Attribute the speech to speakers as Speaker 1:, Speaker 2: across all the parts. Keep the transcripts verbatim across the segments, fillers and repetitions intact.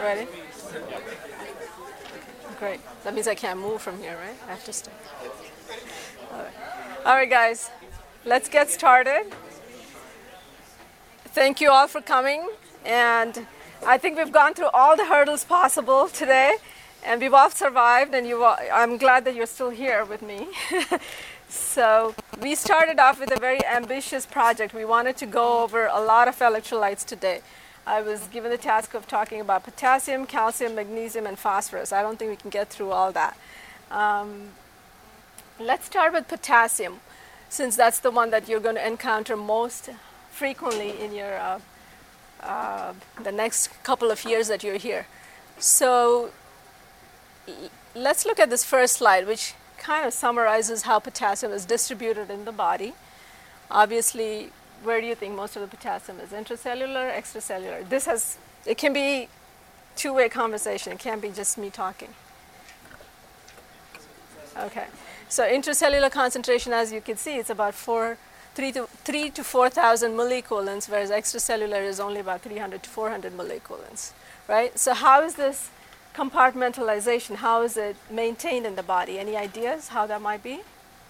Speaker 1: Ready? Great. That means I can't move from here, right? I have to stay. All right. All right, guys. Let's get started. Thank you all for coming. And I think we've gone through all the hurdles possible today. And we've all survived. And you all, I'm glad that you're still here with me. So we started off with a very ambitious project. We wanted to go over a lot of electrolytes today. I was given the task of talking about potassium, calcium, magnesium, and phosphorus. I don't think we can get through all that. Um, let's start with potassium, since that's the one that you're going to encounter most frequently in your uh, uh, the next couple of years that you're here. So let's look at this first slide, which kind of summarizes how potassium is distributed in the body. Obviously, where do you think most of the potassium is? Intracellular, extracellular? This has, it can be two-way conversation. It can't be just me talking. Okay. So intracellular concentration, as you can see, it's about four, three to three to four thousand milliequivalents, whereas extracellular is only about three hundred to four hundred milliequivalents, right? So how is this compartmentalization? How is it maintained in the body? Any ideas how that might be?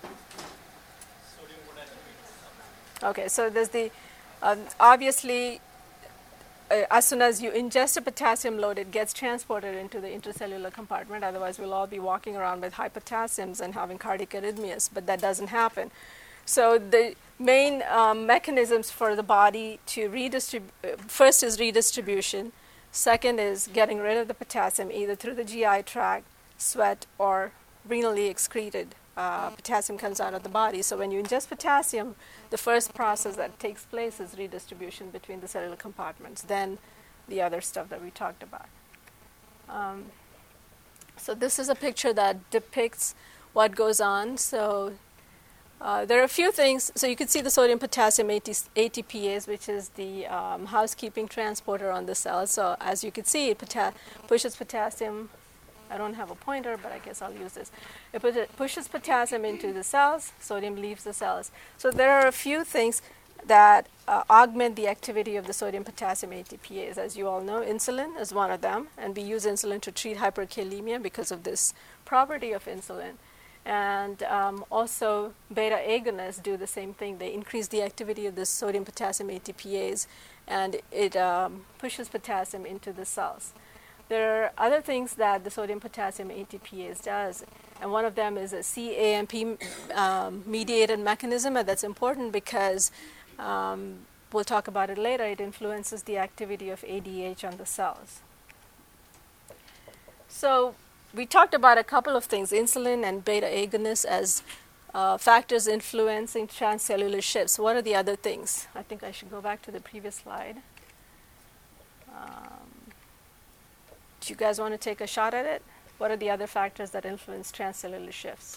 Speaker 1: Okay, so there's the, um, obviously, uh, as soon as you ingest a potassium load, it gets transported into the intracellular compartment. Otherwise, we'll all be walking around with high potassiums and having cardiac arrhythmias, but that doesn't happen. So the main um, mechanisms for the body to redistribute, uh, first is redistribution. Second is getting rid of the potassium, either through the G I tract, sweat, or renally excreted. Uh, potassium comes out of the body. So when you ingest potassium, the first process that takes place is redistribution between the cellular compartments, then the other stuff that we talked about. Um, so this is a picture that depicts what goes on. So uh, there are a few things. So you can see the sodium potassium A T P ase, which is the um, housekeeping transporter on the cell. So as you can see, it pota- pushes potassium. I don't have a pointer, but I guess I'll use this. It, put it pushes potassium into the cells, sodium leaves the cells. So there are a few things that uh, augment the activity of the sodium potassium A T P ase. As you all know, insulin is one of them, and we use insulin to treat hyperkalemia because of this property of insulin. And um, also beta agonists do the same thing. They increase the activity of the sodium potassium A T P ase, and it um, pushes potassium into the cells. There are other things that the sodium potassium A T P ase does, and one of them is a C A M P um, mediated mechanism, and that's important because um, we'll talk about it later. It influences the activity of A D H on the cells. So we talked about a couple of things, insulin and beta agonists as uh, factors influencing transcellular shifts. What are the other things? I think I should go back to the previous slide. Um, Do you guys want to take a shot at it? What are the other factors that influence transcellular shifts?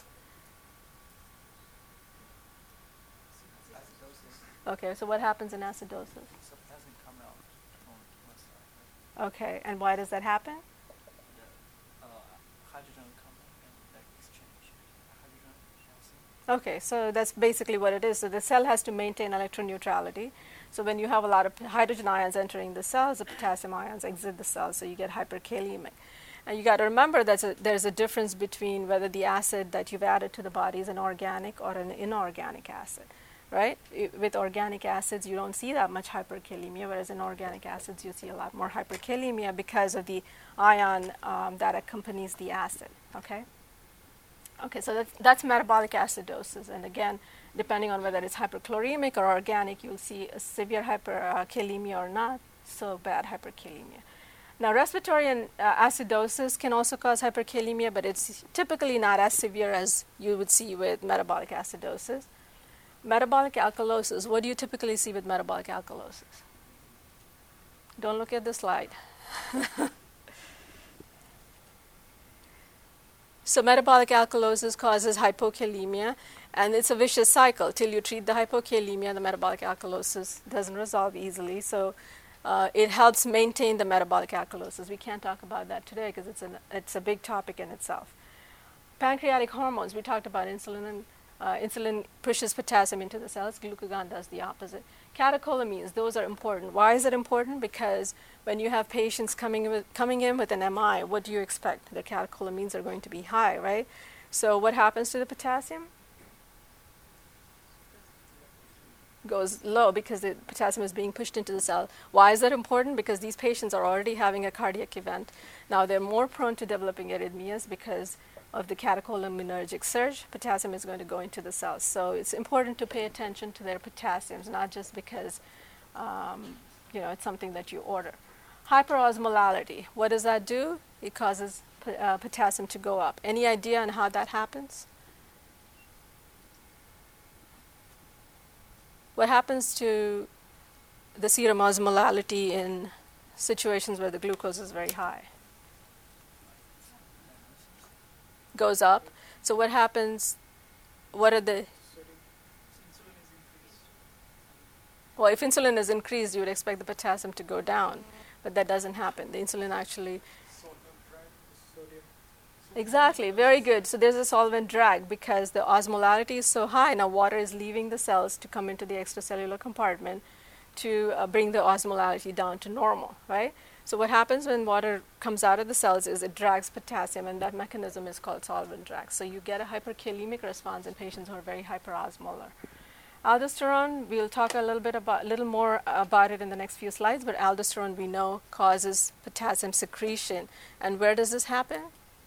Speaker 1: Acidosis. Okay, so what happens in acidosis?
Speaker 2: So it doesn't come out on one side.
Speaker 1: Okay, and why does that happen?
Speaker 2: The uh, hydrogen come and like exchange hydrogen. You know,
Speaker 1: Okay, so that's basically what it is. So the cell has to maintain electron neutrality. So when you have a lot of hydrogen ions entering the cells, the potassium ions exit the cell, so you get hyperkalemic. And you got to remember that a, there's a difference between whether the acid that you've added to the body is an organic or an inorganic acid, right? It, with organic acids, you don't see that much hyperkalemia, whereas in organic acids, you see a lot more hyperkalemia because of the ion um, that accompanies the acid, okay? Okay, so that's, that's metabolic acidosis, and again, depending on whether it's hyperchloremic or organic, you'll see a severe hyperkalemia or not so bad hyperkalemia. Now, respiratory and uh, acidosis can also cause hyperkalemia, but it's typically not as severe as you would see with metabolic acidosis. Metabolic alkalosis, what do you typically see with metabolic alkalosis? Don't look at the slide. So metabolic alkalosis causes hypokalemia, and it's a vicious cycle. Till you treat the hypokalemia, the metabolic alkalosis doesn't resolve easily. So uh, it helps maintain the metabolic alkalosis. We can't talk about that today because it's, an, it's a big topic in itself. Pancreatic hormones, we talked about insulin, and uh, insulin pushes potassium into the cells. Glucagon does the opposite. Catecholamines, those are important. Why is it important? Because when you have patients coming in with, coming in with an M I, what do you expect? The catecholamines are going to be high, right? So what happens to the potassium? Goes low because the potassium is being pushed into the cell. Why is that important? Because these patients are already having a cardiac event. Now they're more prone to developing arrhythmias because of the catecholaminergic surge. Potassium is going to go into the cells. So it's important to pay attention to their potassiums, not just because um, you know, it's something that you order. Hyperosmolality, what does that do? It causes uh, potassium to go up. Any idea on how that happens? What happens to the serum osmolality in situations where the glucose is very high? Goes up. So what happens? What are the... Well, if insulin is increased, you would expect the potassium to go down, but that doesn't happen. The insulin actually... Exactly, very good. So there's a solvent drag because the osmolality is so high. Now water is leaving the cells to come into the extracellular compartment to uh, bring the osmolality down to normal, right? So what happens when water comes out of the cells is it drags potassium, and that mechanism is called solvent drag. So you get a hyperkalemic response in patients who are very hyperosmolar. Aldosterone, we'll talk a little bit about, a little more about it in the next few slides, but aldosterone we know causes potassium secretion. And where does this happen?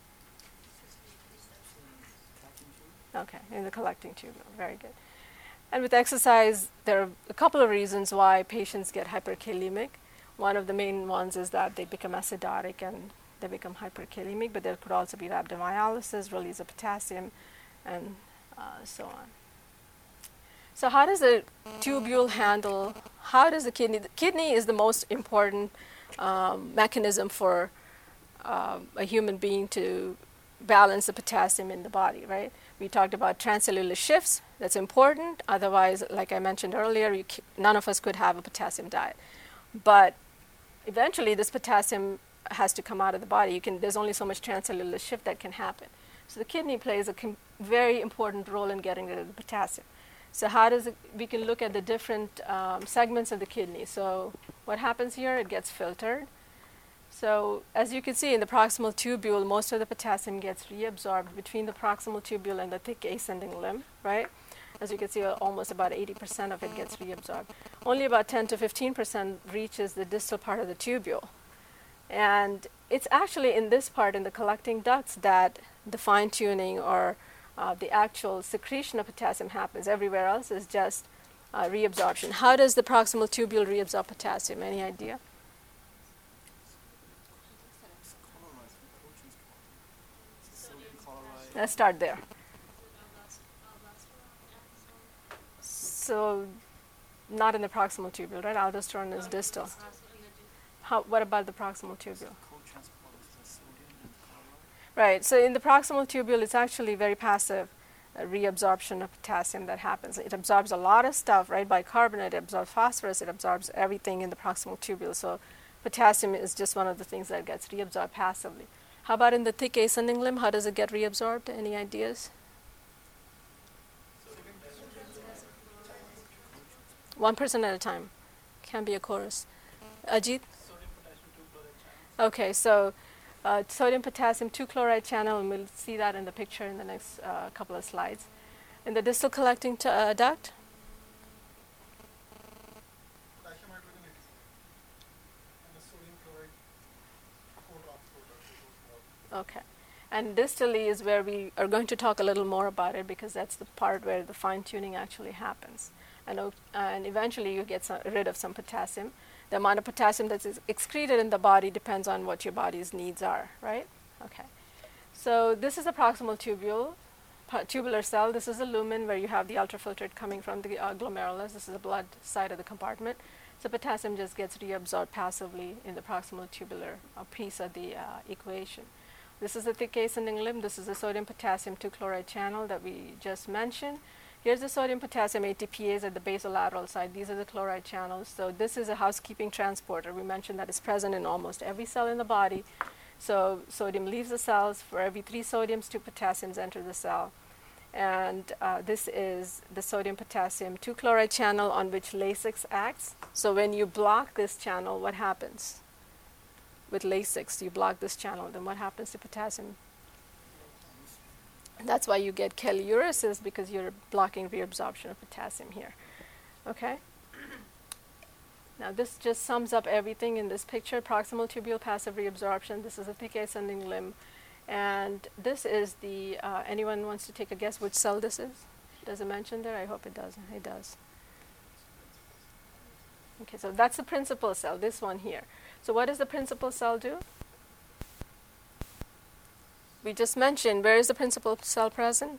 Speaker 1: Okay, in the collecting tubule, very good. And with exercise, there are a couple of reasons why patients get hyperkalemic. One of the main ones is that they become acidotic and they become hyperkalemic, but there could also be rhabdomyolysis, release of potassium, and uh, so on. So how does the tubule handle, how does the kidney, the kidney is the most important um, mechanism for uh, a human being to balance the potassium in the body, right? We talked about transcellular shifts, that's important. Otherwise, like I mentioned earlier, you c- none of us could have a potassium diet. But eventually this potassium has to come out of the body. You can, there's only so much transcellular shift that can happen. So the kidney plays a com- very important role in getting rid of the potassium. So how does it, we can look at the different um, segments of the kidney. So what happens here? It gets filtered. So as you can see in the proximal tubule, most of the potassium gets reabsorbed between the proximal tubule and the thick ascending limb, right? As you can see, almost about eighty percent of it gets reabsorbed. Only about ten to fifteen percent reaches the distal part of the tubule. And it's actually in this part, in the collecting ducts, that the fine-tuning or uh, the actual secretion of potassium happens. Everywhere else is just uh, reabsorption. How does the proximal tubule reabsorb potassium? Any idea? Let's start there. So, not in the proximal tubule, right? Aldosterone is distal. How, what about the proximal tubule? Right, so in the proximal tubule, it's actually very passive uh, reabsorption of potassium that happens. It absorbs a lot of stuff, right? Bicarbonate, it absorbs phosphorus, it absorbs everything in the proximal tubule. So potassium is just one of the things that gets reabsorbed passively. How about in the thick ascending limb? How does it get reabsorbed? Any ideas? One person at a time. Can be a chorus. Ajit? Okay, so uh, sodium potassium two chloride channel, and we'll see that in the picture in the next uh, couple of slides. In the distal collecting t- uh, duct? Okay. And distally is where we are going to talk a little more about it, because that's the part where the fine-tuning actually happens. And, uh, and eventually you get some, rid of some potassium. The amount of potassium that's excreted in the body depends on what your body's needs are, right? Okay. So this is a proximal tubule, tubular cell. This is the lumen where you have the ultrafiltrate coming from the uh, glomerulus. This is the blood side of the compartment. So potassium just gets reabsorbed passively in the proximal tubular uh, piece of the uh, equation. This is the thick ascending limb. This is the sodium potassium two chloride channel that we just mentioned. Here's the sodium potassium A T P ase at the basolateral side. These are the chloride channels. So this is a housekeeping transporter. We mentioned that it's present in almost every cell in the body. So sodium leaves the cells. For every three sodiums, two potassiums enter the cell. And uh, this is the sodium-potassium two chloride channel on which Lasix acts. So when you block this channel, what happens? With Lasix, you block this channel, then what happens to potassium? That's why you get cheliuresis, because you're blocking reabsorption of potassium here. Okay? Now this just sums up everything in this picture. Proximal tubule passive reabsorption. This is a thick ascending limb. And this is the, uh, anyone wants to take a guess which cell this is? Does it mention there? I hope it does. It does. Okay, so that's the principal cell, this one here. So what does the principal cell do? We just mentioned, where is the principal cell present?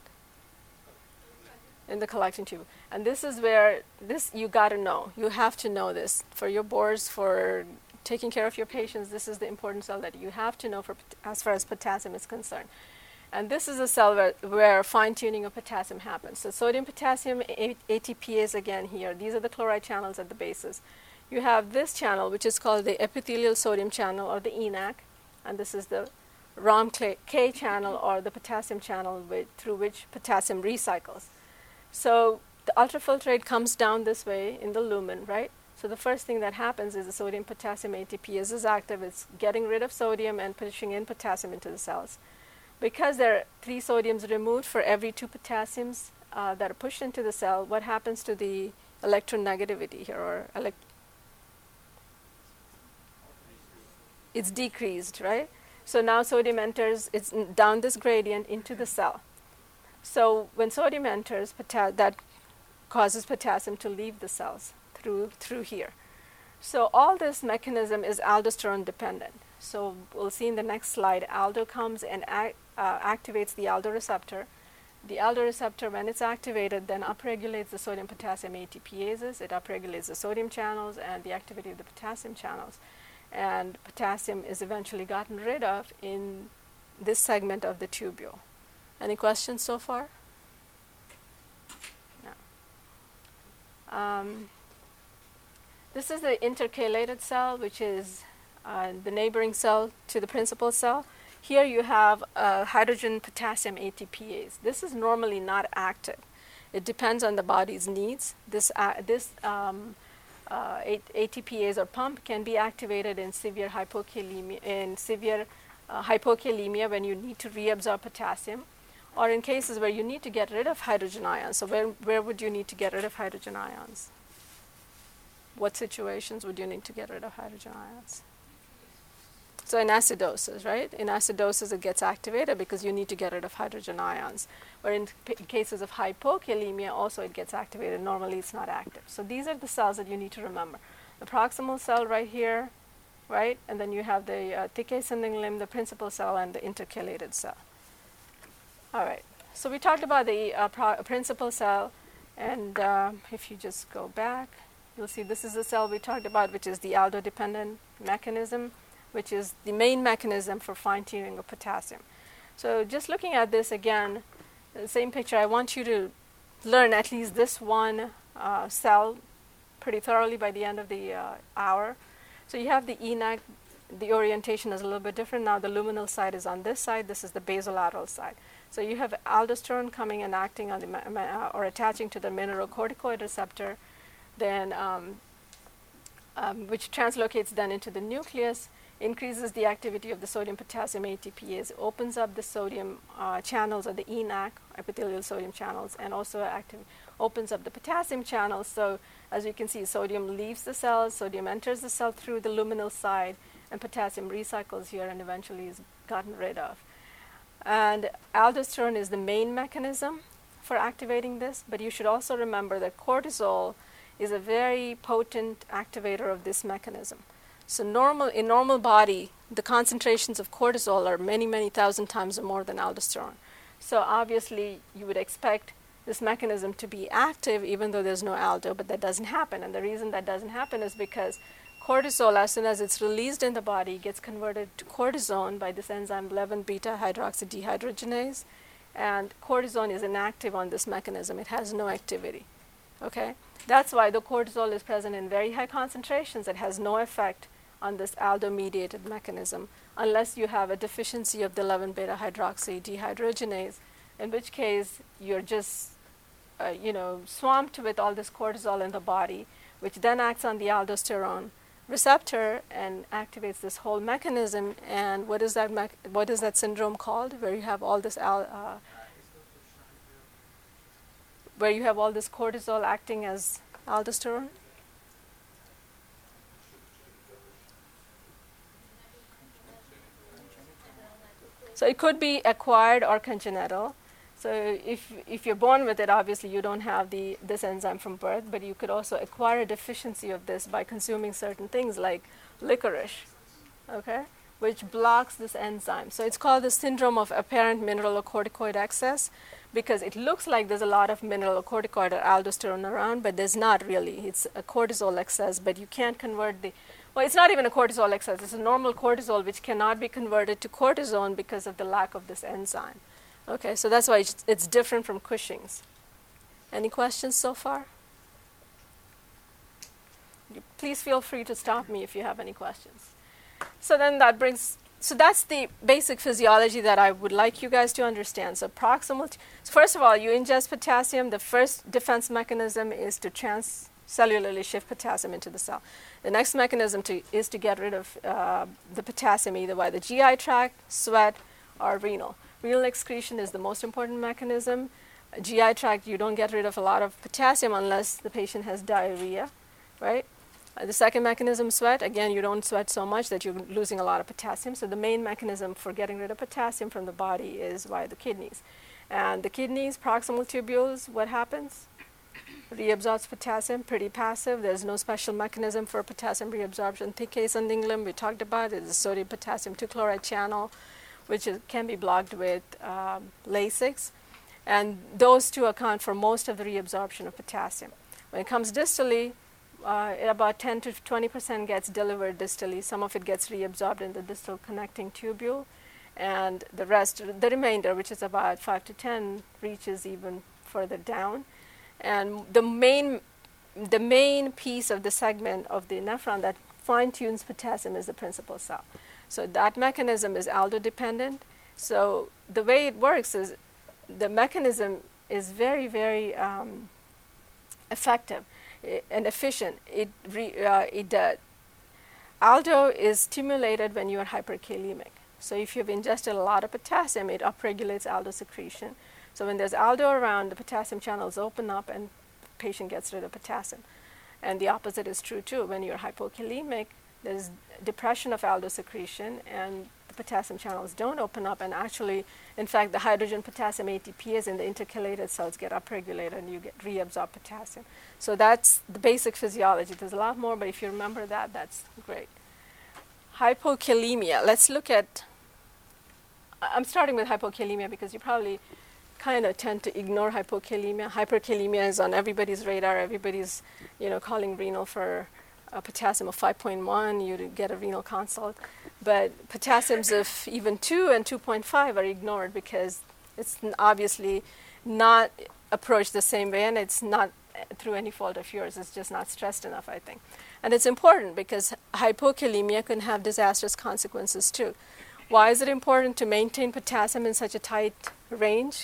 Speaker 1: In the collecting tube. And this is where, this you got to know. You have to know this. For your boards, for taking care of your patients, this is the important cell that you have to know for, as far as potassium is concerned. And this is a cell where, where fine-tuning of potassium happens. So sodium-potassium A T P ase again here. These are the chloride channels at the bases. You have this channel, which is called the epithelial sodium channel, or the E N A C. And this is the R O M K channel, or the potassium channel, with, through which potassium recycles. So the ultrafiltrate comes down this way in the lumen, right? So the first thing that happens is the sodium-potassium A T P ase is active. It's getting rid of sodium and pushing in potassium into the cells. Because there are three sodiums removed for every two potassiums uh, that are pushed into the cell, what happens to the electronegativity here? Or elect it's decreased, right? So now sodium enters, it's down this gradient into the cell. So when sodium enters, that causes potassium to leave the cells through, through here. So all this mechanism is aldosterone dependent. So we'll see in the next slide, aldo comes and act, uh, activates the aldo receptor. The aldo receptor, when it's activated, then upregulates the sodium-potassium A T P ases. It upregulates the sodium channels and the activity of the potassium channels. And potassium is eventually gotten rid of in this segment of the tubule. Any questions so far? No. Um, this is the intercalated cell, which is uh, the neighboring cell to the principal cell. Here you have a hydrogen-potassium A T P ase. This is normally not active. It depends on the body's needs. This, uh, this um, uh, A T P ase or pump can be activated in severe hypokalemia, in severe uh, hypokalemia when you need to reabsorb potassium, or in cases where you need to get rid of hydrogen ions. So where, where would you need to get rid of hydrogen ions? What situations would you need to get rid of hydrogen ions? So in acidosis, right? In acidosis, it gets activated because you need to get rid of hydrogen ions. Or in p- cases of hypokalemia, also it gets activated. Normally, it's not active. So these are the cells that you need to remember. The proximal cell right here, right? And then you have the uh, thick ascending limb, the principal cell, and the intercalated cell. All right. So we talked about the uh, pro- principal cell. And uh, if you just go back, you'll see this is the cell we talked about, which is the aldo-dependent mechanism, which is the main mechanism for fine-tuning of potassium. So just looking at this again, the same picture, I want you to learn at least this one uh, cell pretty thoroughly by the end of the uh, hour. So you have the E N A C. The orientation is a little bit different. Now the luminal side is on this side. This is the basolateral side. So you have aldosterone coming and acting on the, ma- ma- or attaching to the mineralocorticoid receptor, then um, um, which translocates then into the nucleus, increases the activity of the sodium-potassium A T P ase, opens up the sodium uh, channels, or the E N A C, epithelial sodium channels, and also active, opens up the potassium channels. So as you can see, sodium leaves the cell, sodium enters the cell through the luminal side, and potassium recycles here and eventually is gotten rid of. And aldosterone is the main mechanism for activating this, but you should also remember that cortisol is a very potent activator of this mechanism. So normal, in normal body, the concentrations of cortisol are many, many thousand times more than aldosterone. So obviously, you would expect this mechanism to be active even though there's no aldo, but that doesn't happen. And the reason that doesn't happen is because cortisol, as soon as it's released in the body, gets converted to cortisone by this enzyme eleven beta hydroxydehydrogenase. And cortisone is inactive on this mechanism. It has no activity. Okay? That's why the cortisol is present in very high concentrations. It has no effect on this aldo-mediated mechanism unless you have a deficiency of the eleven beta hydroxydehydrogenase. in which case you're just, uh, you know, swamped with all this cortisol in the body, which then acts on the aldosterone receptor and activates this whole mechanism. And what is that? Mech- what is that syndrome called? Where you have all this al- uh, where you have all this cortisol acting as aldosterone? So it could be acquired or congenital. So if if you're born with it, obviously you don't have the this enzyme from birth, but you could also acquire a deficiency of this by consuming certain things like licorice, okay, which blocks this enzyme. So it's called the syndrome of apparent mineralocorticoid excess, because it looks like there's a lot of mineralocorticoid or aldosterone around, but there's not really. It's a cortisol excess, but you can't convert the, well, it's not even a cortisol excess. It's a normal cortisol which cannot be converted to cortisone because of the lack of this enzyme. Okay, so that's why it's, it's different from Cushing's. Any questions so far? Please feel free to stop me if you have any questions. So then that brings, so that's the basic physiology that I would like you guys to understand. So proximal, t- so first of all, you ingest potassium. The first defense mechanism is to transcellularly shift potassium into the cell. The next mechanism to, is to get rid of uh, the potassium either by the G I tract, sweat, or renal. Renal excretion is the most important mechanism. G I tract, you don't get rid of a lot of potassium unless the patient has diarrhea, right? Uh, the second mechanism, sweat, again, you don't sweat so much that you're losing a lot of potassium. So the main mechanism for getting rid of potassium from the body is via the kidneys. And the kidneys, proximal tubules, what happens? Reabsorbs potassium, pretty passive. There's no special mechanism for potassium reabsorption. Thick case Sundinglim, we talked about it, is a sodium potassium two chloride channel, which is, can be blocked with um, Lasix. And those two account for most of the reabsorption of potassium. When it comes distally, uh, about ten to twenty percent gets delivered distally. Some of it gets reabsorbed in the distal connecting tubule, and the rest, the remainder, which is about five to ten, reaches even further down. And the main, the main piece of the segment of the nephron that fine-tunes potassium is the principal cell. So that mechanism is aldo-dependent. So the way it works is the mechanism is very, very um, effective and efficient. It, re, uh, it uh, aldo is stimulated when you are hyperkalemic. So if you've ingested a lot of potassium, it upregulates aldo secretion. So when there's aldo around, the potassium channels open up and the patient gets rid of potassium. And the opposite is true too. When you're hypokalemic, there's depression of aldo secretion and the potassium channels don't open up, and actually, in fact, the hydrogen potassium A T P as in the intercalated cells get upregulated and you get reabsorb potassium. So that's the basic physiology. There's a lot more, but if you remember that, that's great. Hypokalemia. Let's look at, I'm starting with hypokalemia because you probably kind of tend to ignore hypokalemia. Hyperkalemia is on everybody's radar. Everybody's, you know, calling renal for a potassium of five point one, you get a renal consult. But potassiums of even two and two point five are ignored because it's obviously not approached the same way, and it's not through any fault of yours. It's just not stressed enough, I think. And it's important because hypokalemia can have disastrous consequences too. Why is it important to maintain potassium in such a tight range?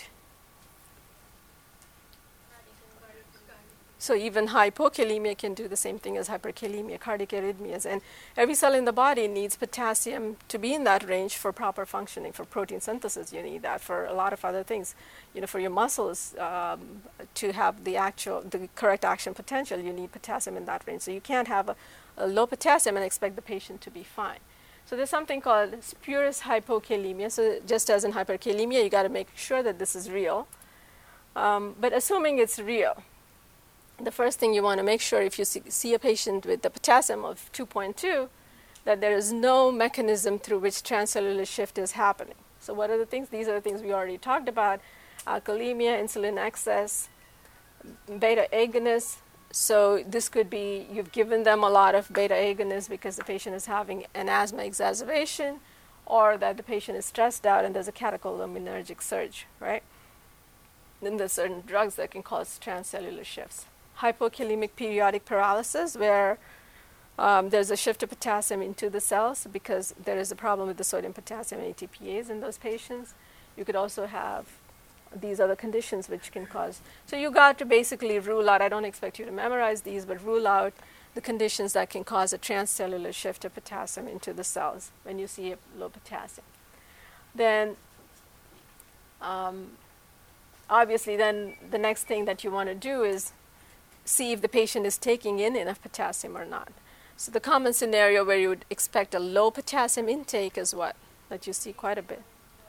Speaker 1: So even hypokalemia can do the same thing as hyperkalemia, cardiac arrhythmias. And every cell in the body needs potassium to be in that range for proper functioning. For protein synthesis, you need that. For a lot of other things, you know, for your muscles um, to have the actual, the correct action potential, you need potassium in that range. So you can't have a, a low potassium and expect the patient to be fine. So there's something called spurious hypokalemia. So just as in hyperkalemia, you got to make sure that this is real. Um, but assuming it's real, the first thing you want to make sure if you see, see a patient with the potassium of two point two, that there is no mechanism through which transcellular shift is happening. So what are the things? These are the things we already talked about: alkalemia, insulin excess, beta agonists. So this could be you've given them a lot of beta agonists because the patient is having an asthma exacerbation, or that the patient is stressed out and there's a catecholaminergic surge, right? Then there's certain drugs that can cause transcellular shifts. Hypokalemic periodic paralysis, where um, there's a shift of potassium into the cells because there is a problem with the sodium potassium A T P ase in those patients. You could also have these other conditions which can cause. So you got to basically rule out, I don't expect you to memorize these, but rule out the conditions that can cause a transcellular shift of potassium into the cells when you see a low potassium. Then um, obviously then the next thing that you want to do is see if the patient is taking in enough potassium or not. So the common scenario where you would expect a low potassium intake is what? That you see quite a bit.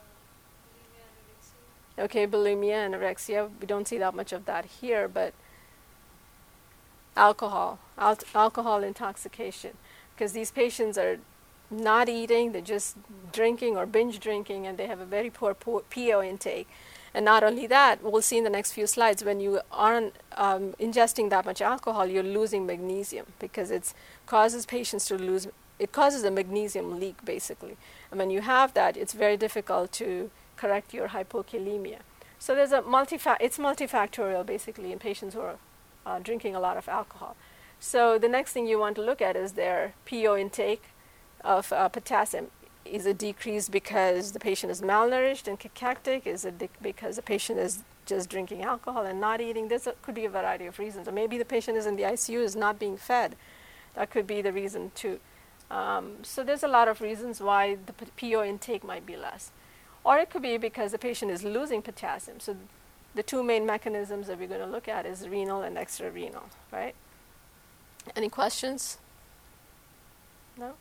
Speaker 1: Okay, bulimia, anorexia, we don't see that much of that here, but alcohol, al- alcohol intoxication, because these patients are not eating, they're just drinking or binge drinking, and they have a very poor P O intake. And not only that, we'll see in the next few slides, when you aren't um, ingesting that much alcohol, you're losing magnesium, because it causes patients to lose, it causes a magnesium leak, basically. And when you have that, it's very difficult to correct your hypokalemia. So there's a multifa- it's multifactorial, basically, in patients who are uh, drinking a lot of alcohol. So the next thing you want to look at is their P O intake of uh, potassium. Is it decreased because the patient is malnourished and cachectic? Is it de- because the patient is just drinking alcohol and not eating? There could be a variety of reasons. Or maybe the patient is in the I C U, is not being fed. That could be the reason too. Um, so there's a lot of reasons why the P O intake might be less. Or it could be because the patient is losing potassium. So the two main mechanisms that we're going to look at is renal and extrarenal, right? Any questions? No?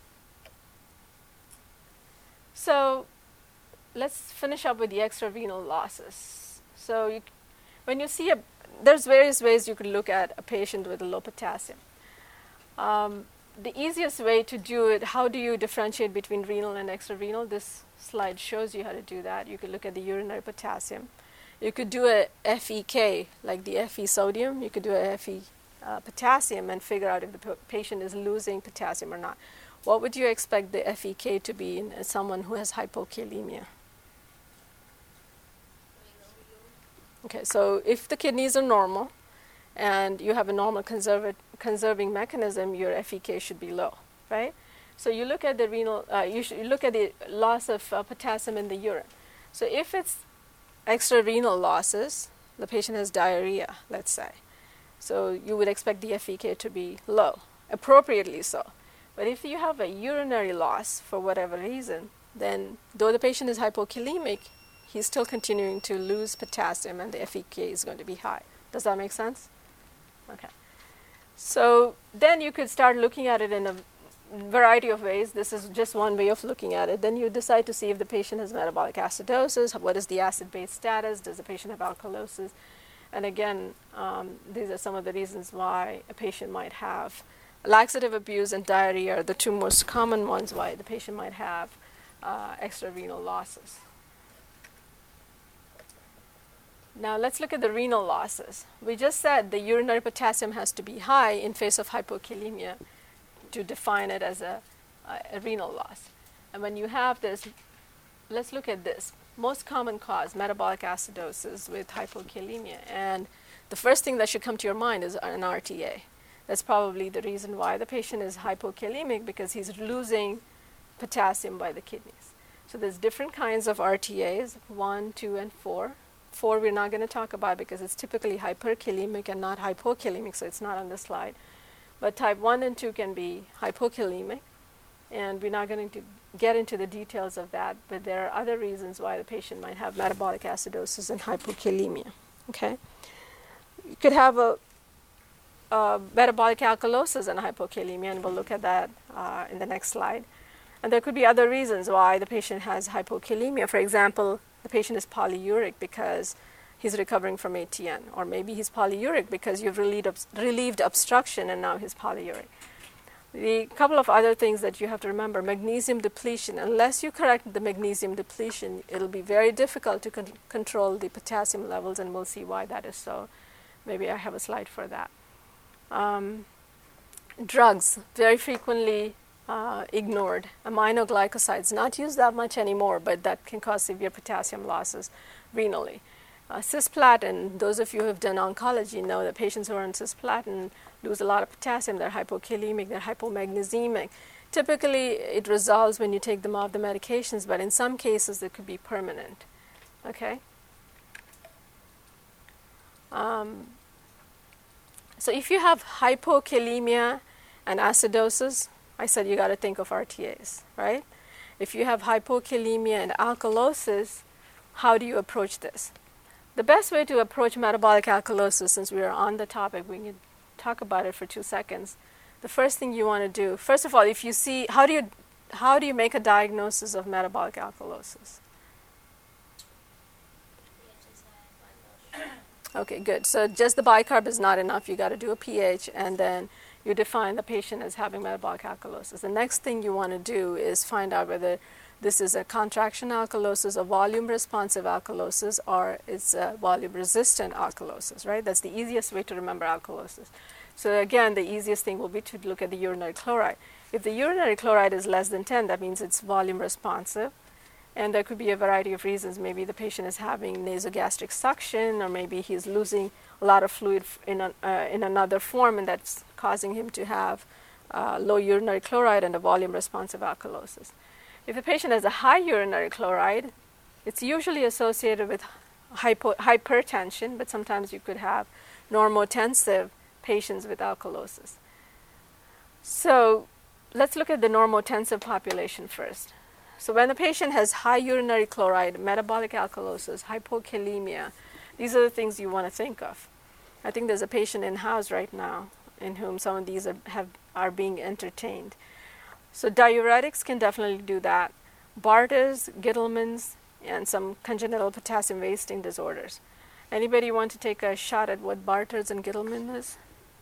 Speaker 1: So let's finish up with the extrarenal losses. So you, when you see a, there's various ways you could look at a patient with low potassium. Um, the easiest way to do it, how do you differentiate between renal and extrarenal? This slide shows you how to do that. You could look at the urinary potassium. You could do a F E K, like the Fe sodium. You could do a Fe uh, potassium and figure out if the p- patient is losing potassium or not. What would you expect the F E K to be in someone who has hypokalemia? Okay, so if the kidneys are normal and you have a normal conserva- conserving mechanism, your F E K should be low, right? So you look at the renal, uh, you should you look at the loss of uh, potassium in the urine. So if it's extrarenal losses, the patient has diarrhea, let's say. So you would expect the F E K to be low, appropriately so. But if you have a urinary loss for whatever reason, then though the patient is hypokalemic, he's still continuing to lose potassium and the F E K is going to be high. Does that make sense? Okay. So then you could start looking at it in a variety of ways. This is just one way of looking at it. Then you decide to see if the patient has metabolic acidosis, what is the acid-base status, does the patient have alkalosis? And again, um, these are some of the reasons why a patient might have laxative abuse and diarrhea are the two most common ones why the patient might have uh, extrarenal losses. Now let's look at the renal losses. We just said the urinary potassium has to be high in face of hypokalemia to define it as a, a, a renal loss. And when you have this, let's look at this. Most common cause, metabolic acidosis with hypokalemia. And the first thing that should come to your mind is an R T A. That's probably the reason why the patient is hypokalemic, because he's losing potassium by the kidneys. So there's different kinds of R T As, one, two, and four. Four we're not going to talk about because it's typically hyperkalemic and not hypokalemic, so it's not on the slide. But type one and two can be hypokalemic, and we're not going to get into the details of that, but there are other reasons why the patient might have metabolic acidosis and hypokalemia. Okay? You could have a, a metabolic alkalosis and hypokalemia, and we'll look at that uh, in the next slide. And there could be other reasons why the patient has hypokalemia. For example, the patient is polyuric because he's recovering from A T N, or maybe he's polyuric because you've relieved, relieved obstruction and now he's polyuric. The couple of other things that you have to remember, magnesium depletion. Unless you correct the magnesium depletion, it'll be very difficult to con- control the potassium levels, and we'll see why that is so. Maybe I have a slide for that. Um, drugs, very frequently uh, ignored. Aminoglycosides, not used that much anymore, but that can cause severe potassium losses renally. Uh, cisplatin, those of you who have done oncology know that patients who are on cisplatin lose a lot of potassium. They're hypokalemic, they're hypomagnesemic. Typically, it resolves when you take them off the medications, but in some cases, it could be permanent. Okay? Um, so if you have hypokalemia and acidosis, I said you got to think of R T As, right? If you have hypokalemia and alkalosis, how do you approach this? The best way to approach metabolic alkalosis, since we are on the topic, we can talk about it for two seconds. The first thing you want to do, first of all, if you see, how do you, how do you make a diagnosis of metabolic alkalosis? Okay, good. So just the bicarb is not enough. You got to do a pH, and then you define the patient as having metabolic alkalosis. The next thing you want to do is find out whether this is a contraction alkalosis, a volume responsive alkalosis, or it's a volume resistant alkalosis, right? That's the easiest way to remember alkalosis. So again, the easiest thing will be to look at the urinary chloride. If the urinary chloride is less than ten, that means it's volume responsive. And there could be a variety of reasons. Maybe the patient is having nasogastric suction, or maybe he's losing a lot of fluid in, a, uh, in another form, and that's causing him to have uh, low urinary chloride and a volume responsive alkalosis. If the patient has a high urinary chloride, it's usually associated with hypo, hypertension, but sometimes you could have normotensive patients with alkalosis. So let's look at the normotensive population first. So when the patient has high urinary chloride, metabolic alkalosis, hypokalemia, these are the things you want to think of. I think there's a patient in-house right now in whom some of these are, have, are being entertained. So diuretics can definitely do that. Barter's, Gittleman's, and some congenital potassium wasting disorders. Anybody want to take a shot at what Barter's and Gittleman is?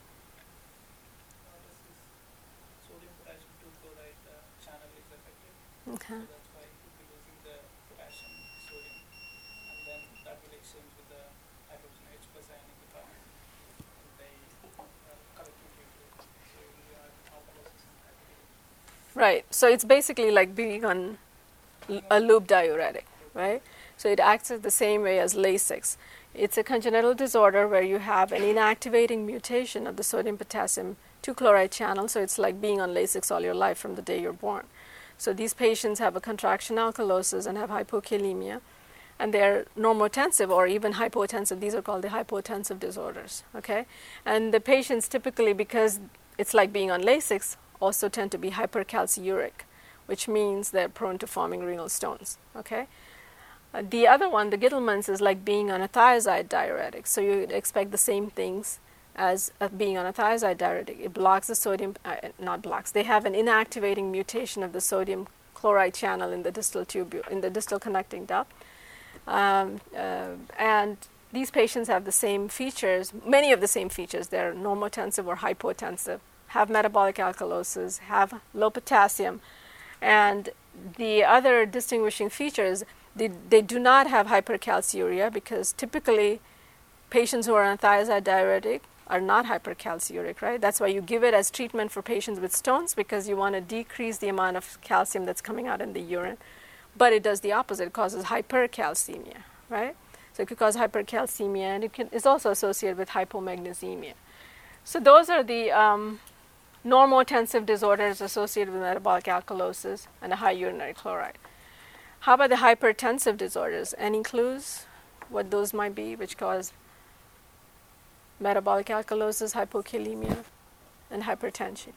Speaker 2: Sodium potassium two chloride uh, channel is affected.
Speaker 1: Okay.
Speaker 2: So that's why it will be losing the potassium sodium, and then that will exchange with the hydrogen H plus ion in the plasma. And they uh, collectively improve. So you will have alkalosis and hyperkalemia.
Speaker 1: Right. So it's basically like being on a loop diuretic, right? So it acts the same way as Lasix. It's a congenital disorder where you have an inactivating mutation of the sodium potassium two chloride channel. So it's like being on Lasix all your life from the day you're born. So these patients have a contraction alkalosis and have hypokalemia, and they're normotensive or even hypotensive. These are called the hypotensive disorders, okay? And the patients typically, because it's like being on Lasix, also tend to be hypercalciuric, which means they're prone to forming renal stones, okay? Uh, the other one, the Gittleman's, is like being on a thiazide diuretic. So you'd expect the same things as uh, being on a thiazide diuretic. It blocks the sodium, uh, not blocks, they have an inactivating mutation of the sodium chloride channel in the distal tubule, in the distal connecting duct. Um, uh, and these patients have the same features, many of the same features. They're normotensive or hypotensive, have metabolic alkalosis, have low potassium. And the other distinguishing features, they, they do not have hypercalciuria, because typically patients who are on thiazide diuretic are not hypercalciuric, right? That's why you give it as treatment for patients with stones, because you want to decrease the amount of calcium that's coming out in the urine. But it does the opposite. It causes hypercalcemia, right? So it could cause hypercalcemia, and it can, it's also associated with hypomagnesemia. So those are the um, normotensive disorders associated with metabolic alkalosis and a high urinary chloride. How about the hypertensive disorders? Any clues what those might be, which cause metabolic alkalosis, hypokalemia, and hypertension?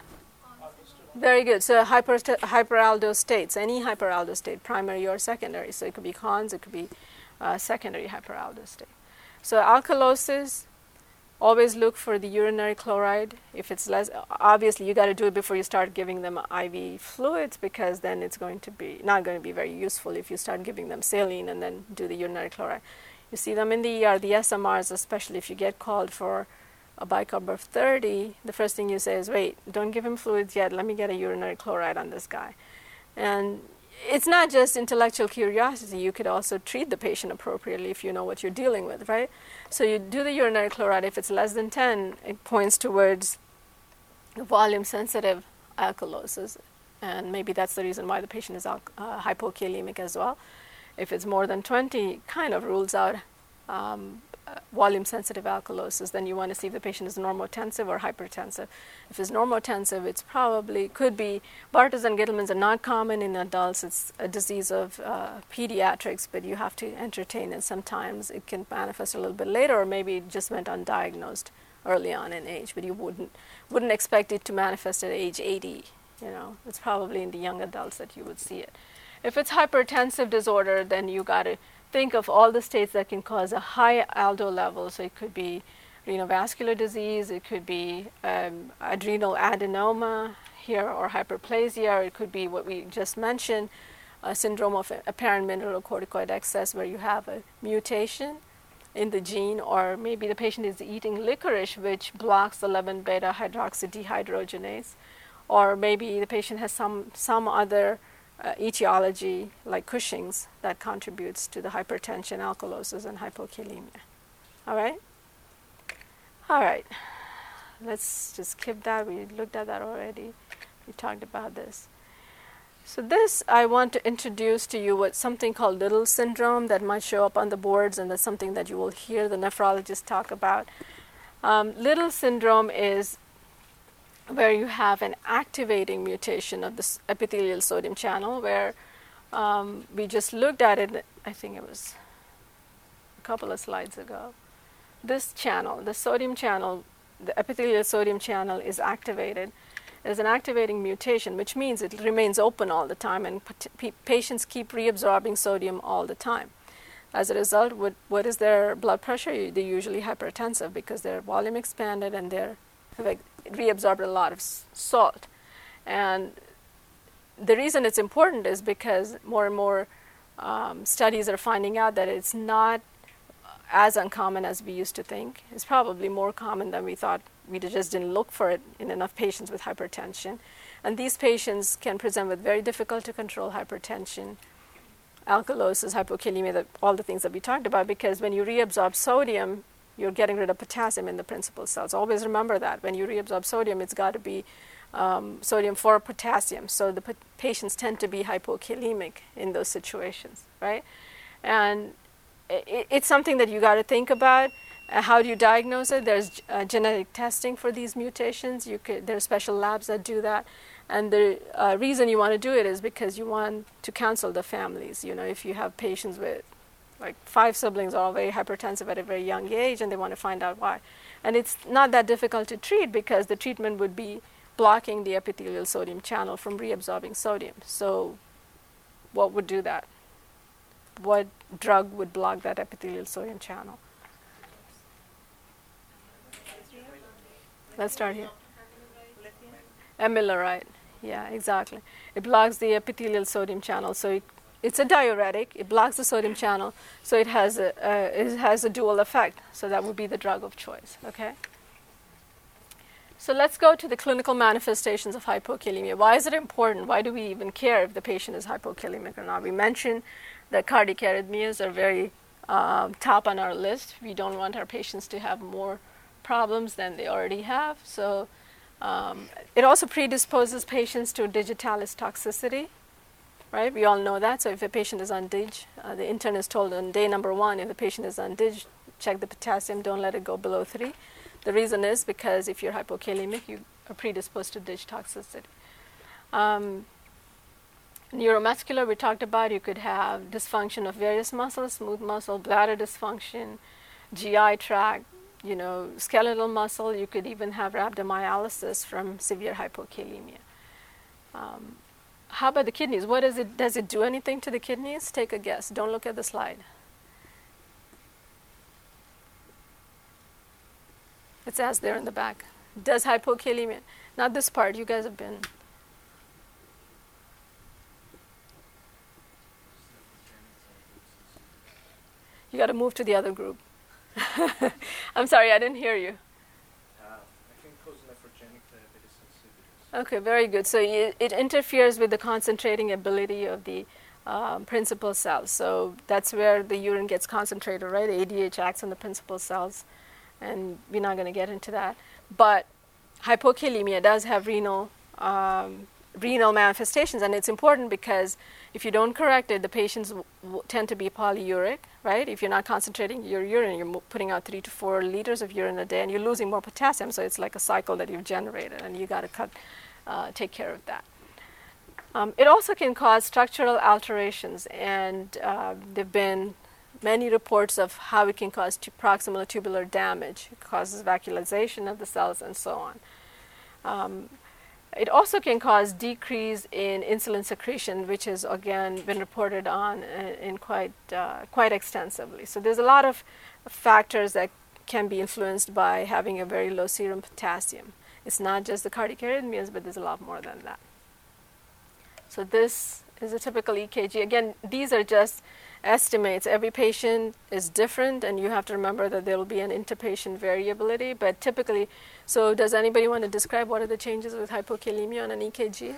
Speaker 1: Very good. So hyper, hyperaldose states, any hyperaldose state, primary or secondary. So it could be cons, it could be uh, secondary hyperaldose state. So alkalosis, always look for the urinary chloride. If it's less, obviously you got to do it before you start giving them I V fluids, because then it's going to be not going to be very useful if you start giving them saline and then do the urinary chloride. You see them in the E R, the S M Rs, especially if you get called for a bicarb of thirty, the first thing you say is, wait, don't give him fluids yet, let me get a urinary chloride on this guy. And it's not just intellectual curiosity, you could also treat the patient appropriately if you know what you're dealing with, right? So you do the urinary chloride. If it's less than ten, it points towards volume-sensitive alkalosis, and maybe that's the reason why the patient is al- uh, hypokalemic as well. If it's more than twenty, kind of rules out um, volume-sensitive alkalosis, then you want to see if the patient is normotensive or hypertensive. If it's normotensive, it's probably could be Bartter's and Gittleman's are not common in adults. It's a disease of uh, pediatrics, but you have to entertain it. Sometimes it can manifest a little bit later, or maybe it just went undiagnosed early on in age. But you wouldn't wouldn't expect it to manifest at age eighty. You know, it's probably in the young adults that you would see it. If it's hypertensive disorder, then you got to think of all the states that can cause a high aldo level. So it could be renovascular disease, it could be um, adrenal adenoma here, or hyperplasia, or it could be what we just mentioned, a syndrome of apparent mineralocorticoid excess, where you have a mutation in the gene, or maybe the patient is eating licorice, which blocks the eleven beta hydroxydehydrogenase, or maybe the patient has some, some other Uh, etiology like Cushing's that contributes to the hypertension, alkalosis, and hypokalemia. All right? All right. Let's just skip that. We looked at that already. We talked about this. So this, I want to introduce to you what something called Little syndrome that might show up on the boards, and that's something that you will hear the nephrologist talk about. Um, Little syndrome is where you have an activating mutation of the epithelial sodium channel, where um, we just looked at it, I think it was a couple of slides ago. This channel, the sodium channel, the epithelial sodium channel is activated. There's an activating mutation, which means it remains open all the time, and p- patients keep reabsorbing sodium all the time. As a result, what, what is their blood pressure? They're usually hypertensive because their volume expanded and they're have reabsorbed a lot of salt. And the reason it's important is because more and more um, studies are finding out that it's not as uncommon as we used to think. It's probably more common than we thought. We just didn't look for it in enough patients with hypertension. And these patients can present with very difficult to control hypertension, alkalosis, hypokalemia, the, all the things that we talked about, because when you reabsorb sodium, you're getting rid of potassium in the principal cells. Always remember that. When you reabsorb sodium, it's got to be um, sodium for potassium. So the p- patients tend to be hypokalemic in those situations, right? And it, it's something that you got to think about. Uh, how do you diagnose it? There's uh, genetic testing for these mutations. You could, there are special labs that do that. And the uh, reason you want to do it is because you want to counsel the families. You know, if you have patients with like five siblings are all very hypertensive at a very young age, and they want to find out why. And it's not that difficult to treat because the treatment would be blocking the epithelial sodium channel from reabsorbing sodium. So what would do that? What drug would block that epithelial sodium channel? Let's start here. Amiloride. Yeah, exactly. It blocks the epithelial sodium channel, so it It's a diuretic. It blocks the sodium channel, so it has a uh, it has a dual effect. So that would be the drug of choice. Okay. So let's go to the clinical manifestations of hypokalemia. Why is it important? Why do we even care if the patient is hypokalemic or not? We mentioned that cardiac arrhythmias are very um, top on our list. We don't want our patients to have more problems than they already have. So um, it also predisposes patients to digitalis toxicity. Right, we all know that. So if a patient is on D I G, uh, the intern is told on day number one, if the patient is on D I G, check the potassium, don't let it go below three. The reason is because if you're hypokalemic, you are predisposed to D I G toxicity. Um, neuromuscular, we talked about, you could have dysfunction of various muscles, smooth muscle, bladder dysfunction, G I tract, you know, skeletal muscle. You could even have rhabdomyolysis from severe hypokalemia. Um, How about the kidneys? What does it, does it do anything to the kidneys? Take a guess. Don't look at the slide. It says there in the back. Does hypokalemia, not this part, you guys have been. You got to move to the other group. I'm sorry, I didn't hear you. Okay, very good. So it, it interferes with the concentrating ability of the um, principal cells. So that's where the urine gets concentrated, right? A D H acts on the principal cells, and we're not going to get into that. But hypokalemia does have renal um, renal manifestations. And it's important because if you don't correct it, the patients w- w- tend to be polyuric, right? If you're not concentrating your urine, you're mo- putting out three to four liters of urine a day, and you're losing more potassium. So it's like a cycle that you've generated, and you got to cut, uh, take care of that. Um, it also can cause structural alterations, and uh, there've been many reports of how it can cause t- proximal tubular damage. It causes vacuolization of the cells and so on. Um, It also can cause decrease in insulin secretion, which has again been reported on in quite uh, quite extensively. So there's a lot of factors that can be influenced by having a very low serum potassium. It's not just the cardiac arrhythmias, but there's a lot more than that. So this is a typical E K G. Again, these are just estimates. Every patient is different, and you have to remember that there will be an interpatient variability. But typically, so does anybody want to describe what are the changes with hypokalemia on an E K G?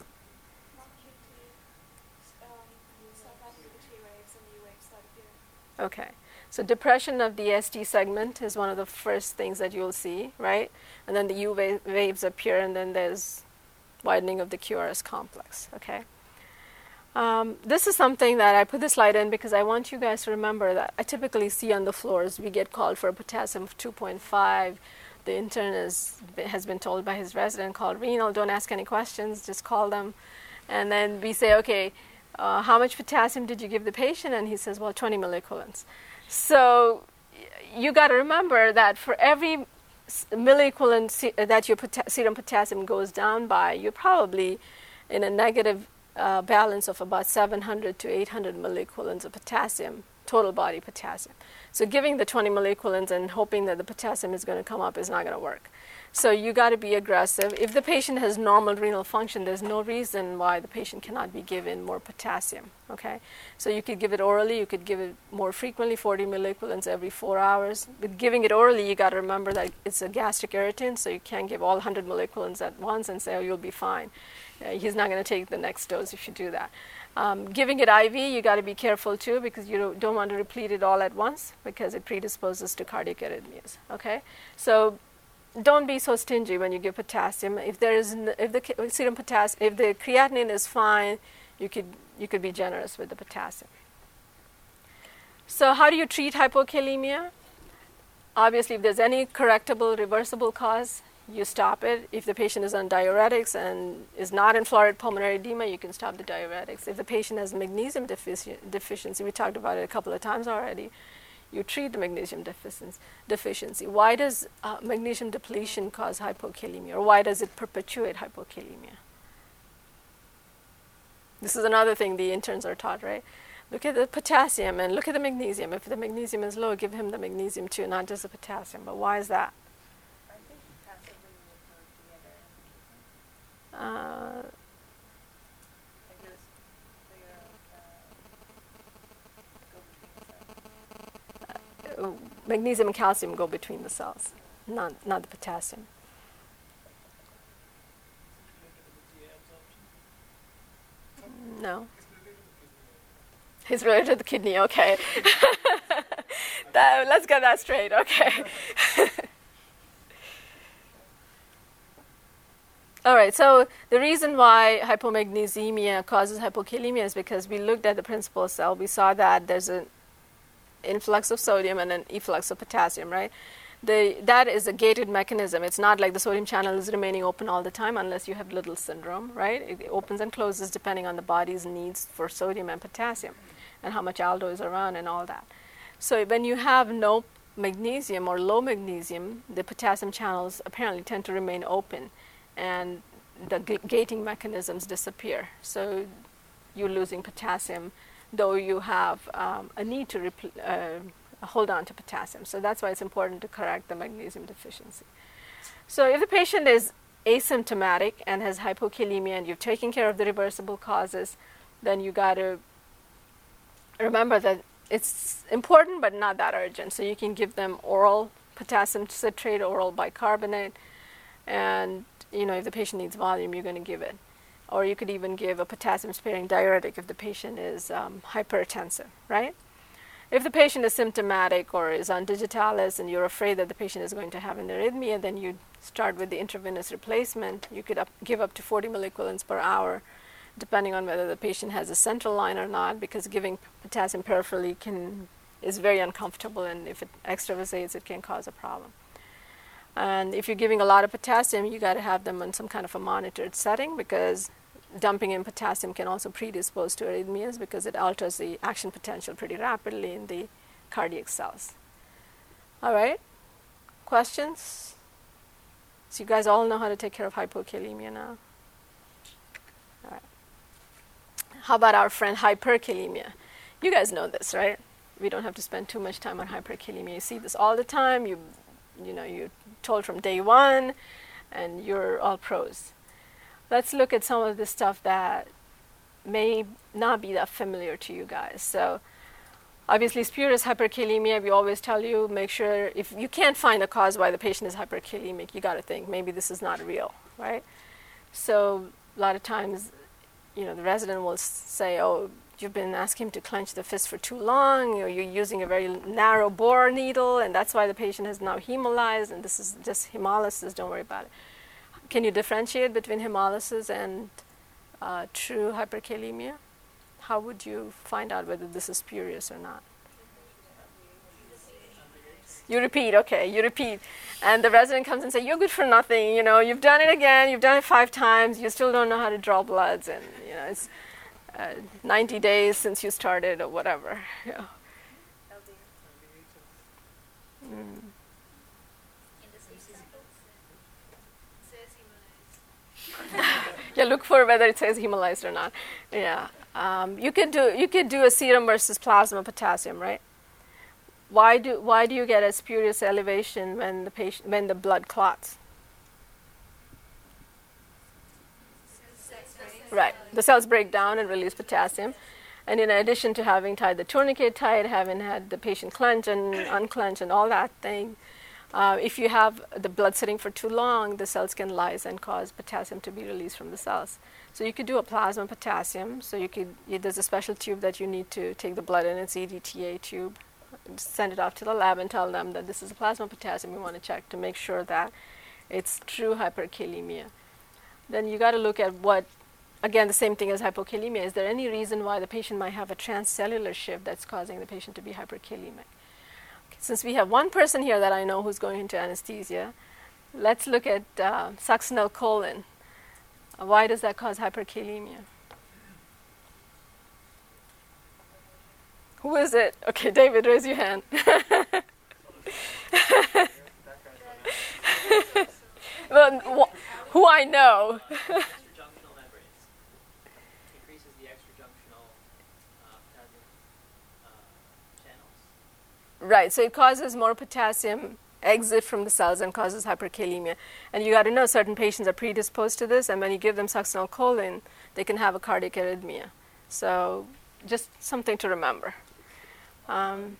Speaker 1: Okay. So depression of the S T segment is one of the first things that you'll see, right? And then the U wa- waves appear, and then there's widening of the Q R S complex, okay? Um, this is something that I put this slide in because I want you guys to remember that I typically see on the floors, we get called for a potassium of two point five. The intern is, has been told by his resident, called renal, don't ask any questions, just call them. And then we say, okay, uh, how much potassium did you give the patient? And he says, well, twenty milliequivalents. So you got to remember that for every milliequivalent se- that your pota- serum potassium goes down by, you're probably in a negative uh, balance of about seven hundred to eight hundred milliequivalents of potassium, total body potassium. So giving the twenty milliequivalents and hoping that the potassium is going to come up is not going to work. So you got to be aggressive. If the patient has normal renal function, there's no reason why the patient cannot be given more potassium, okay? So you could give it orally, you could give it more frequently, forty milliequivalents every four hours. With giving it orally, you got to remember that it's a gastric irritant, so you can't give all one hundred milliequivalents at once and say, oh, you'll be fine. Uh, he's not going to take the next dose if you do that. Um, giving it I V, you got to be careful too, because you don't, don't want to replete it all at once because it predisposes to cardiac arrhythmias, okay? So don't be so stingy when you give potassium. If there is, n- if the serum potassium, if the creatinine is fine, you could you could be generous with the potassium. So how do you treat hypokalemia? Obviously, if there's any correctable, reversible cause, you stop it. If the patient is on diuretics and is not in florid pulmonary edema, you can stop the diuretics. If the patient has magnesium defici- deficiency, we talked about it a couple of times already, you treat the magnesium deficiency. deficiency. Why does uh, magnesium depletion cause hypokalemia, or why does it perpetuate hypokalemia? This is another thing the interns are taught, right? Look at the potassium and look at the magnesium. If the magnesium is low, give him the magnesium too, not just the potassium. But why is that?
Speaker 3: I think passively we together.
Speaker 1: Uh,
Speaker 3: Like there's, they uh, go between the cells.
Speaker 1: uh, magnesium and calcium go between the cells, not not the potassium. No. It's related to the kidney, okay. that, let's get that straight, okay. All right, so the reason why hypomagnesemia causes hypokalemia is because we looked at the principal cell. We saw that there's an influx of sodium and an efflux of potassium, right? The, that is a gated mechanism. It's not like the sodium channel is remaining open all the time unless you have Little syndrome, right? It opens and closes depending on the body's needs for sodium and potassium and how much aldo is around and all that. So when you have no magnesium or low magnesium, the potassium channels apparently tend to remain open and the g- gating mechanisms disappear. So you're losing potassium, though you have um, a need to repl- uh, hold on to potassium. So that's why it's important to correct the magnesium deficiency. So if the patient is asymptomatic and has hypokalemia and you've taken care of the reversible causes, then you got to remember that it's important but not that urgent. So you can give them oral potassium citrate, oral bicarbonate, and you know if the patient needs volume, you're going to give it. Or you could even give a potassium-sparing diuretic if the patient is um, hypertensive, right? If the patient is symptomatic or is on digitalis and you're afraid that the patient is going to have an arrhythmia, then you start with the intravenous replacement. You could up, give up to forty milliequivalents per hour, depending on whether the patient has a central line or not, because giving potassium peripherally can is very uncomfortable, and if it extravasates, it can cause a problem. And if you're giving a lot of potassium, you got to have them on some kind of a monitored setting, because dumping in potassium can also predispose to arrhythmias because it alters the action potential pretty rapidly in the cardiac cells. All right, questions? So you guys all know how to take care of hypokalemia now. All right. How about our friend hyperkalemia? You guys know this, right? We don't have to spend too much time on hyperkalemia. You see this all the time. You, you know, you're told from day one, and you're all pros. Let's look at some of the stuff that may not be that familiar to you guys. So obviously, spurious hyperkalemia, we always tell you, make sure, if you can't find a cause why the patient is hyperkalemic, you got to think, maybe this is not real, right? So a lot of times, you know, the resident will say, oh, you've been asking him to clench the fist for too long, or you're using a very narrow bore needle, and that's why the patient has now hemolyzed, and this is just hemolysis, don't worry about it. Can you differentiate between hemolysis and uh, true hyperkalemia? How would you find out whether this is spurious or not? You repeat, okay, you repeat. And the resident comes and says, you're good for nothing, you know, you've done it again, you've done it five times, you still don't know how to draw bloods, and, you know, it's uh, ninety days since you started or whatever. Yeah. Mm. Yeah, look for whether it says hemolyzed or not. Yeah. Um, you could do you could do a serum versus plasma potassium, right? Why do why do you get a spurious elevation when the patient when the blood clots? Right. The cells break down and release potassium. And in addition to having tied the tourniquet tight, having had the patient clench and unclench and all that thing, uh, if you have the blood sitting for too long, the cells can lyse and cause potassium to be released from the cells. So you could do a plasma potassium. So you could you, there's a special tube that you need to take the blood in. It's E D T A tube. Send it off to the lab and tell them that this is a plasma potassium we want to check to make sure that it's true hyperkalemia. Then you got to look at what, again, the same thing as hypokalemia. Is there any reason why the patient might have a transcellular shift that's causing the patient to be hyperkalemic? Okay, since we have one person here that I know who's going into anesthesia, let's look at uh, succinylcholine. Uh, why does that cause hyperkalemia? Who is it? Okay, David, raise your hand. Well, wh- who I know.
Speaker 4: Extrajunctional membranes. Increases the extrajunctional uh, potassium uh, channels.
Speaker 1: Right, so it causes more potassium exit from the cells and causes hyperkalemia. And you got to know certain patients are predisposed to this, and when you give them succinylcholine, they can have a cardiac arrhythmia. So just something to remember. Um,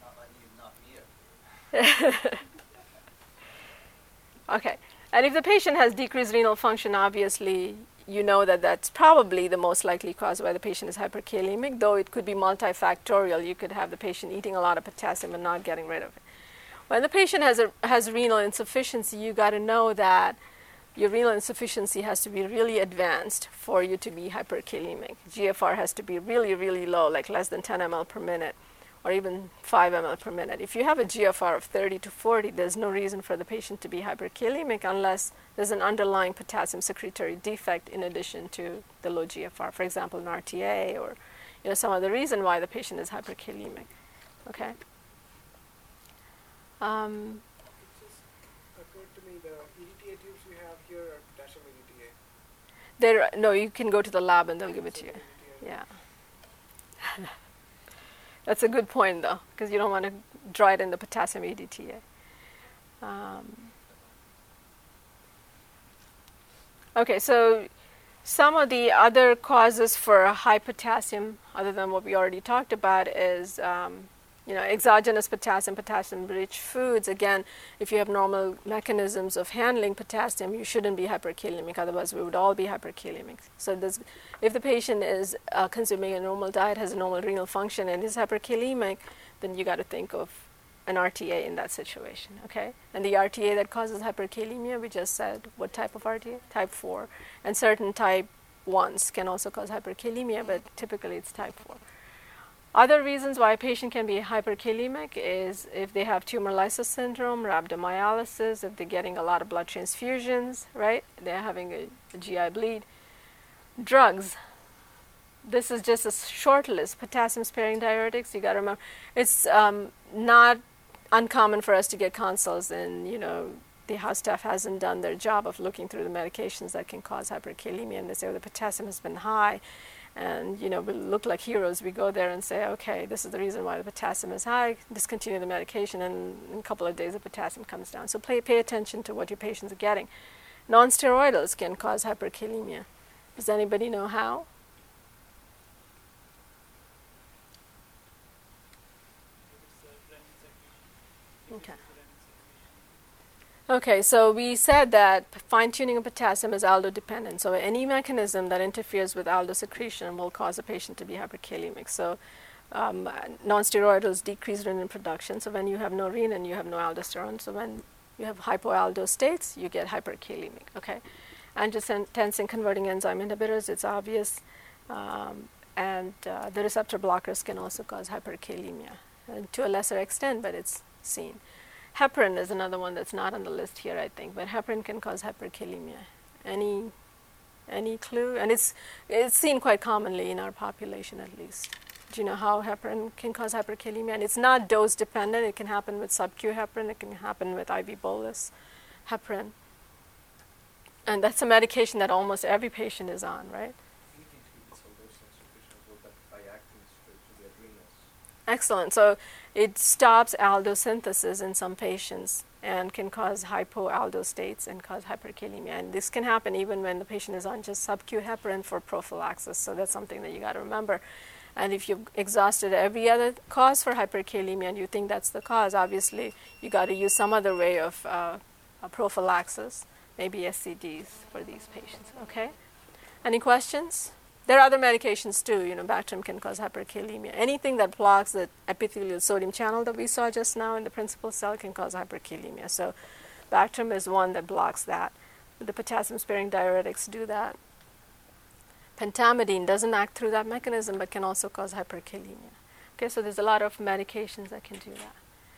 Speaker 1: okay, and if the patient has decreased renal function, obviously you know that that's probably the most likely cause why the patient is hyperkalemic, though it could be multifactorial. You could have the patient eating a lot of potassium and not getting rid of it. When the patient has a, has renal insufficiency, you got to know that your renal insufficiency has to be really advanced for you to be hyperkalemic. G F R has to be really, really low, like less than ten milliliters per minute, or even five milliliters per minute. If you have a G F R of thirty to forty, there's no reason for the patient to be hyperkalemic unless there's an underlying potassium secretory defect in addition to the low G F R, for example, an R T A, or you know some other reason why the patient is hyperkalemic. Okay. Um,
Speaker 2: It just occurred to me the E D T A tubes we have here are potassium E D T A.
Speaker 1: there, no, you can go to the lab and they'll give it to you.
Speaker 2: E D T A.
Speaker 1: Yeah. That's a good point, though, because you don't want to draw it in the potassium E D T A. Um, okay, so some of the other causes for high potassium, other than what we already talked about, is um, you know, exogenous potassium, potassium-rich foods. Again, if you have normal mechanisms of handling potassium, you shouldn't be hyperkalemic. Otherwise, we would all be hyperkalemic. So this, if the patient is uh, consuming a normal diet, has a normal renal function, and is hyperkalemic, then you got to think of an R T A in that situation, okay? And the R T A that causes hyperkalemia, we just said, what type of R T A? Type four. And certain type ones can also cause hyperkalemia, but typically it's type four. Other reasons why a patient can be hyperkalemic is if they have tumor lysis syndrome, rhabdomyolysis, if they're getting a lot of blood transfusions, right? They're having a, a G I bleed. Drugs. This is just a short list. Potassium-sparing diuretics, you got to remember. It's um, not uncommon for us to get consults and, you know, the house staff hasn't done their job of looking through the medications that can cause hyperkalemia, and they say, oh, the potassium has been high. And, you know, we look like heroes. We go there and say, okay, this is the reason why the potassium is high. Discontinue the medication, and in a couple of days the potassium comes down. So pay, pay attention to what your patients are getting. Non-steroidals can cause hyperkalemia. Does anybody know how? Okay. Okay, so we said that fine-tuning of potassium is aldo-dependent. So any mechanism that interferes with aldo secretion will cause a patient to be hyperkalemic. So um, non-steroidals decrease renin production. So when you have no renin, you have no aldosterone. So when you have hypoaldo states, you get hyperkalemic. Okay, angiotensin converting enzyme inhibitors, it's obvious. Um, and uh, the receptor blockers can also cause hyperkalemia, and to a lesser extent, but it's seen. Heparin is another one that's not on the list here, I think, but heparin can cause hyperkalemia. Any, any clue? And it's it's seen quite commonly in our population, at least. Do you know how heparin can cause hyperkalemia? And it's not dose dependent. It can happen with sub-Q heparin. It can happen with I V bolus heparin. And that's a medication that almost every patient is on, right? Excellent. So it stops aldo synthesis in some patients and can cause hypoaldo states and cause hyperkalemia. And this can happen even when the patient is on just sub-Q heparin for prophylaxis. So that's something that you got to remember. And if you've exhausted every other cause for hyperkalemia and you think that's the cause, obviously you got to use some other way of uh, prophylaxis, maybe S C Ds for these patients. Okay? Any questions? There are other medications too. You know, Bactrim can cause hyperkalemia. Anything that blocks the epithelial sodium channel that we saw just now in the principal cell can cause hyperkalemia. So Bactrim is one that blocks that. The potassium-sparing diuretics do that. Pentamidine doesn't act through that mechanism but can also cause hyperkalemia. Okay, so there's a lot of medications that can do that.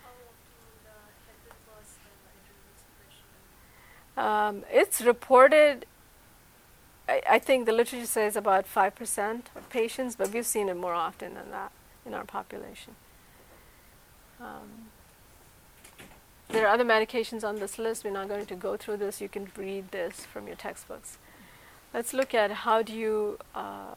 Speaker 1: Um, it's reported, I, I think the literature says about five percent of patients, but we've seen it more often than that in our population. Um, there are other medications on this list. We're not going to go through this. You can read this from your textbooks. Let's look at how do you, uh,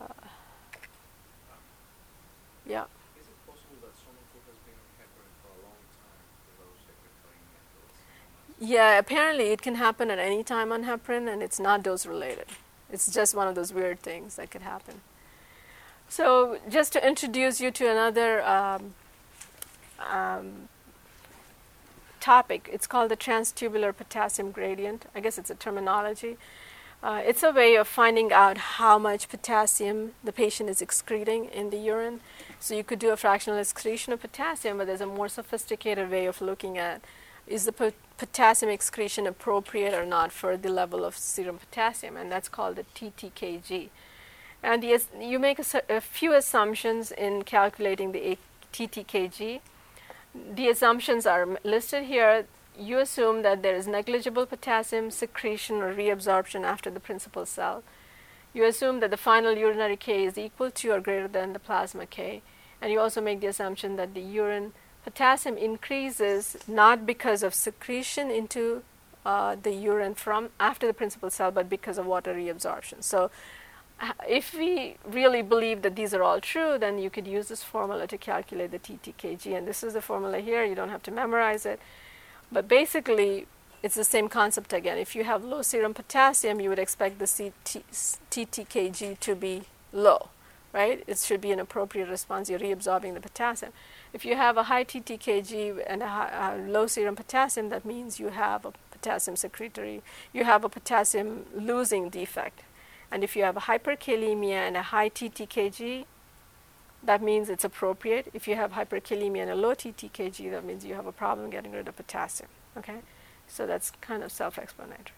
Speaker 1: yeah.
Speaker 5: Is it possible that someone who has been on heparin for a long time develops hyperkalemia?
Speaker 1: Yeah, apparently it can happen at any time on heparin, and it's not dose-related. It's just one of those weird things that could happen. So just to introduce you to another um, um, topic, it's called the transtubular potassium gradient. I guess it's a terminology. Uh, it's a way of finding out how much potassium the patient is excreting in the urine. So you could do a fractional excretion of potassium, but there's a more sophisticated way of looking at is the po- potassium excretion appropriate or not for the level of serum potassium, and that's called the T T K G. And the, you make a, a few assumptions in calculating the T T K G. The assumptions are listed here. You assume that there is negligible potassium secretion or reabsorption after the principal cell. You assume that the final urinary K is equal to or greater than the plasma K. And you also make the assumption that the urine potassium increases not because of secretion into uh, the urine from after the principal cell, but because of water reabsorption. So if we really believe that these are all true, then you could use this formula to calculate the T T K G. And this is the formula here. You don't have to memorize it. But basically, it's the same concept again. If you have low serum potassium, you would expect the T T K G to be low, right? It should be an appropriate response. You're reabsorbing the potassium. If you have a high T T K G and a, high, a low serum potassium, that means you have a potassium secretory, you have a potassium losing defect. And if you have a hyperkalemia and a high T T K G, that means it's appropriate. If you have hyperkalemia and a low T T K G, that means you have a problem getting rid of potassium. Okay, so that's kind of self-explanatory.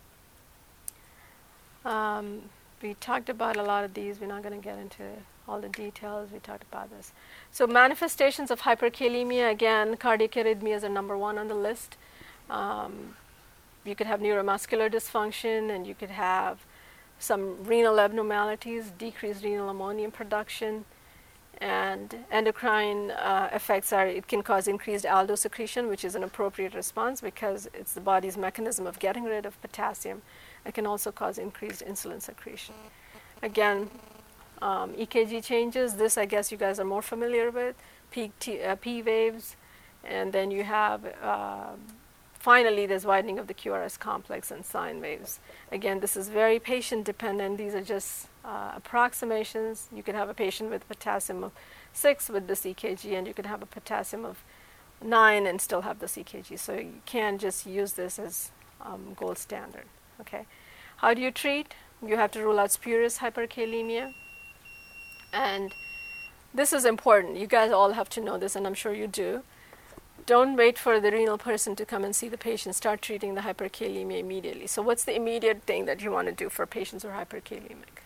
Speaker 1: Um, we talked about a lot of these. We're not going to get into all the details. We talked about this. So manifestations of hyperkalemia, again, cardiac arrhythmias are number one on the list. Um, you could have neuromuscular dysfunction, and you could have some renal abnormalities, decreased renal ammonium production, and endocrine uh, effects are, it can cause increased aldo secretion, which is an appropriate response because it's the body's mechanism of getting rid of potassium. It can also cause increased insulin secretion. Again, um, E K G changes, this I guess you guys are more familiar with, P, T, uh, P waves, and then you have, uh, finally, there's widening of the Q R S complex and sine waves. Again, this is very patient dependent. These are just uh, approximations. You could have a patient with potassium of six with this E K G, and you could have a potassium of nine and still have this E K G. So you can't just use this as um, gold standard. Okay, how do you treat? You have to rule out spurious hyperkalemia, and this is important. You guys all have to know this, and I'm sure you do. Don't wait for the renal person to come and see the patient. Start treating the hyperkalemia immediately. So what's the immediate thing that you want to do for patients who are hyperkalemic?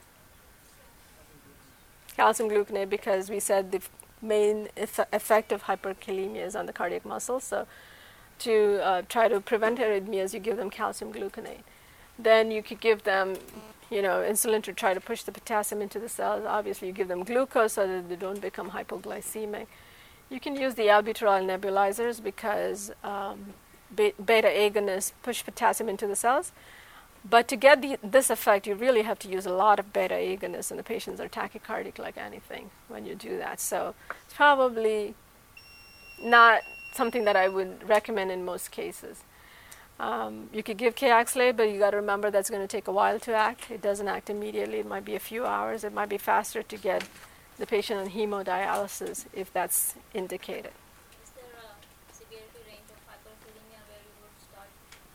Speaker 1: Calcium gluconate, because we said the main eff- effect of hyperkalemia is on the cardiac muscle. So to uh, try to prevent arrhythmias, you give them calcium gluconate. Then you could give them, you know, insulin to try to push the potassium into the cells. Obviously, you give them glucose so that they don't become hypoglycemic. You can use the albuterol nebulizers because um, be- beta agonists push potassium into the cells. But to get the, this effect, you really have to use a lot of beta agonists, and the patients are tachycardic like anything when you do that. So it's probably not something that I would recommend in most cases. Um, you could give Kayexlay, but you got to remember that's going to take a while to act. It doesn't act immediately. It might be a few hours. It might be faster to get the patient on hemodialysis if that's indicated.
Speaker 6: Is there a severity range of hyperkalemia where you would start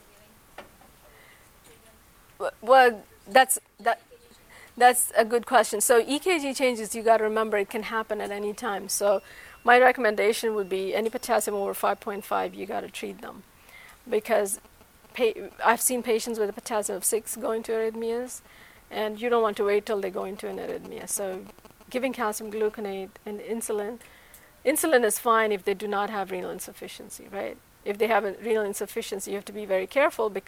Speaker 6: giving treatment?
Speaker 1: Well, that's that. That's a good question. So E K G changes, you got to remember, it can happen at any time. So my recommendation would be any potassium over five point five, you got to treat them, because pa- I've seen patients with a potassium of six go into arrhythmias, and you don't want to wait till they go into an arrhythmia. So giving calcium gluconate and insulin, insulin is fine if they do not have renal insufficiency, right? If they have a renal insufficiency, you have to be very careful because